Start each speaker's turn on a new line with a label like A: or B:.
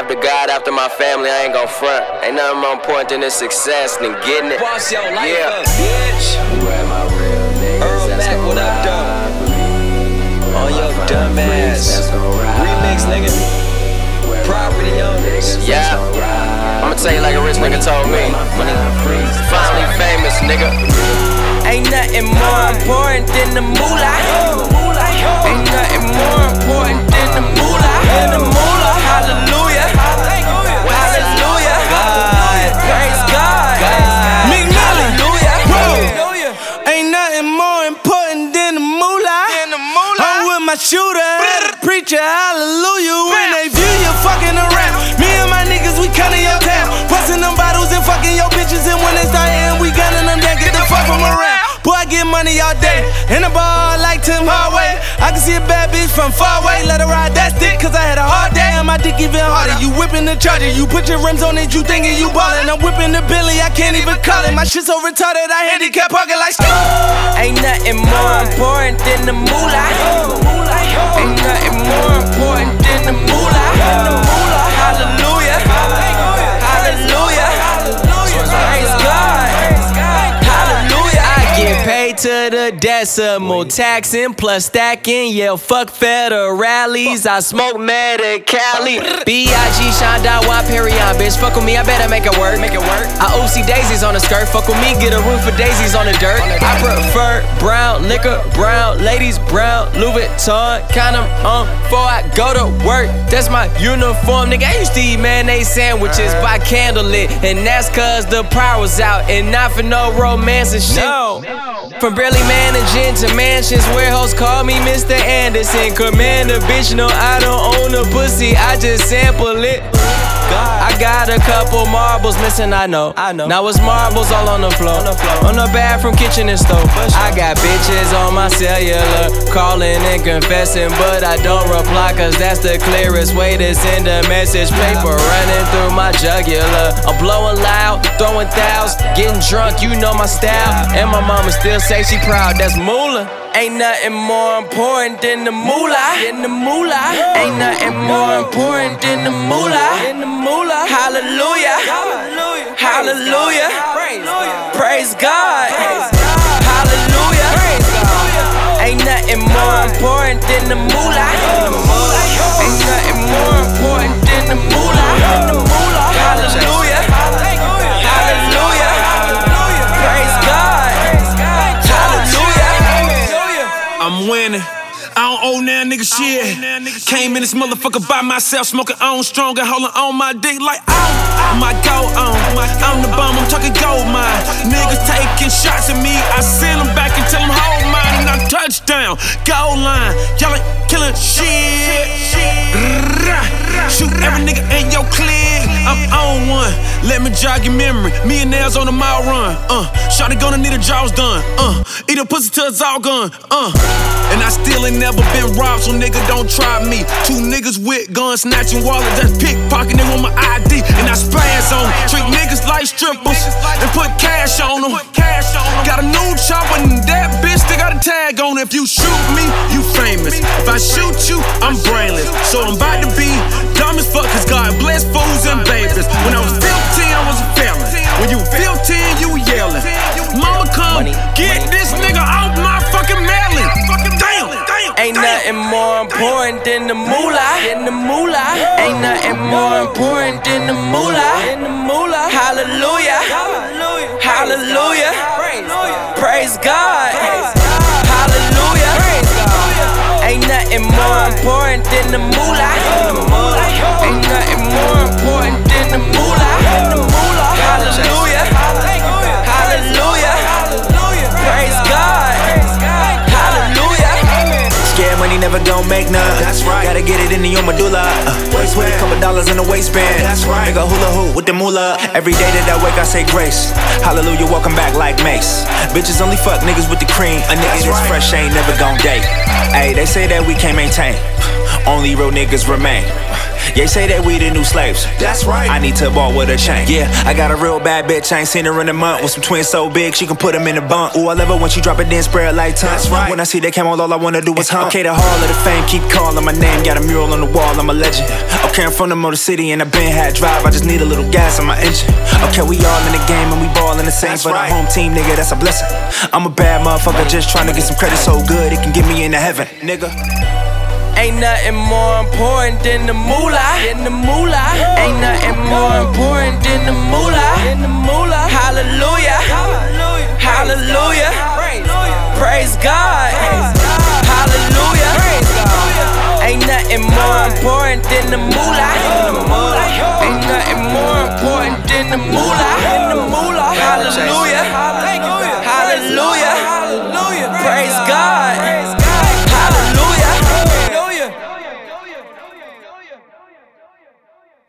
A: after God, after my family, I ain't gon' front. Ain't nothing more important than this success than getting it.
B: Boss your life up, bitch. Earl Mac, what up, though? On your dumb ass. Remix, nigga. Property owners.
A: Yeah. I'ma tell you like a rich nigga told me. Finally famous, nigga.
B: Ain't nothing more important than the moolah. Ain't nothing more important than the moolah. Hallelujah. Hallelujah. God. Praise God. Hallelujah.
C: Ain't nothing more important than the moolah. I'm with my shooter, preacher, hallelujah. When they view you fucking around, me and my niggas, we cutting your town. Busting them bottles and fucking your bitches. And when they start hitting, we gunning them down. Get the fuck from around. Boy, I get money all day. In the bar like Tim Hardaway. I can see a bad bitch from far away. Let her ride that stick, cause I had a hard day. And my dick even harder. You whipping the Charger. You put your rims on it, you thinking you ballin'. I'm whipping the Billy, I can't even call it. My shit so retarded, I handicap parking like
B: Ain't nothing more important than the moolah. Ain't nothing more important than the moolah. Hallelujah. Hallelujah. Praise God. Hallelujah. I get paid to the decimal, taxing plus stacking. Yeah, fuck federales. I smoke Medi-Cali. B.I.G. Sean Juan Perion. Bitch, fuck with me, I better make it work. I OC daisies on the skirt. Fuck with me, get a roof for daisies on the dirt. I prefer brown liquor, brown ladies, brown Louis Vuitton. Condom on before I go to work. That's my uniform, nigga. I used to eat mayonnaise sandwiches by candlelit, and that's cause the power was out, and not for no romance and shit. No. From barely managing to mansions where hoes call me Mr. Anderson. Commander, bitch, no, I don't own a pussy, I just sample it. I got a couple marbles missing, I know. Now it's marbles all on the floor. On the bathroom, kitchen, and stove. I got bitches on my cellular, calling and confessing, but I don't reply, cause that's the clearest way to send a message. Paper running through my jugular. I'm blowing loud, throwing thousands, getting drunk, you know my style. And my mama still say she proud, that's moolah. Ain't nothing more important than the moolah. Ain't nothing more important than the moolah. Hallelujah. Hallelujah. Praise God. Hallelujah. Ain't nothing more important than the moolah. Ain't nothing more important than the moolah. Hallelujah. Hallelujah. Praise God. Hallelujah.
C: I'm winning. I don't owe now nigga shit. Came in this motherfucker by myself, smoking on strong and holding on my dick like my go on. I'm the bum, I'm talking gold mine. Niggas taking shots at me, I send them back and tell them hold mine, and I touchdown, goal line. Y'all ain't killing shit. Shoot every nigga in your clique. I'm on one. Let me jog your memory. Me and Nails on the mile run. Shawty gonna need her jaws done. Eat a pussy till it's all gone. And I still ain't never been robbed, so nigga don't try me. Two niggas with guns, snatching wallets, that's pickpocketing. They want my ID, and I spaz on them. Treat niggas like strippers, and put cash on them. Got a new chopper, and that bitch still got a tag on it. If you shoot me, you famous. If I shoot you, I'm brainless. So I'm about to be dumb as fuck, cause God bless fools and babies. When I was 15, I was a felon. When you 15, you yelling. Mama come, get this nigga off my fucking melon. Damn.
B: Ain't nothing more important than the moolah. Ain't nothing more important than the moolah. Hallelujah. Hallelujah. Praise God. Hallelujah. Ain't nothing more important than the moolah. Ain't nothing more important than the moolah. Hallelujah. Hallelujah. Praise God.
D: Scared money never gon' make none. That's right. Gotta get it in your medulla. Put a couple dollars in the waistband. That's right. Nigga hula hoop with the moolah. Every day that I wake, I say grace. Hallelujah, welcome back like Mace. Bitches only fuck niggas with the cream. A nigga that's fresh ain't never gon' date. Ayy, they say that we can't maintain. Only real niggas remain. They say that we the new slaves. That's right. I need to ball with a chain. Yeah, I got a real bad bitch. I ain't seen her in a month. With some twins so big, she can put them in a bunk. Ooh, I love her when she drop it, then spray it like tongue. That's right. When I see that camo, all I wanna do is hump. Okay, the hall of the fame, keep calling my name. Got a mural on the wall, I'm a legend. Okay, I'm from the Motor City and I been had drive. I just need a little gas on my engine. Okay, we all in the game and we ball in the same. That's for right. The home team, nigga, that's a blessing. I'm a bad motherfucker, just trying to get some credit so good it can get me into heaven, nigga.
B: Ain't nothing more important than the moolah. Ain't nothing more important than the moolah. Hallelujah. Hallelujah. Praise God. Hallelujah. Ain't nothing more important than the moolah. Ain't nothing more important than the moolah. Hallelujah.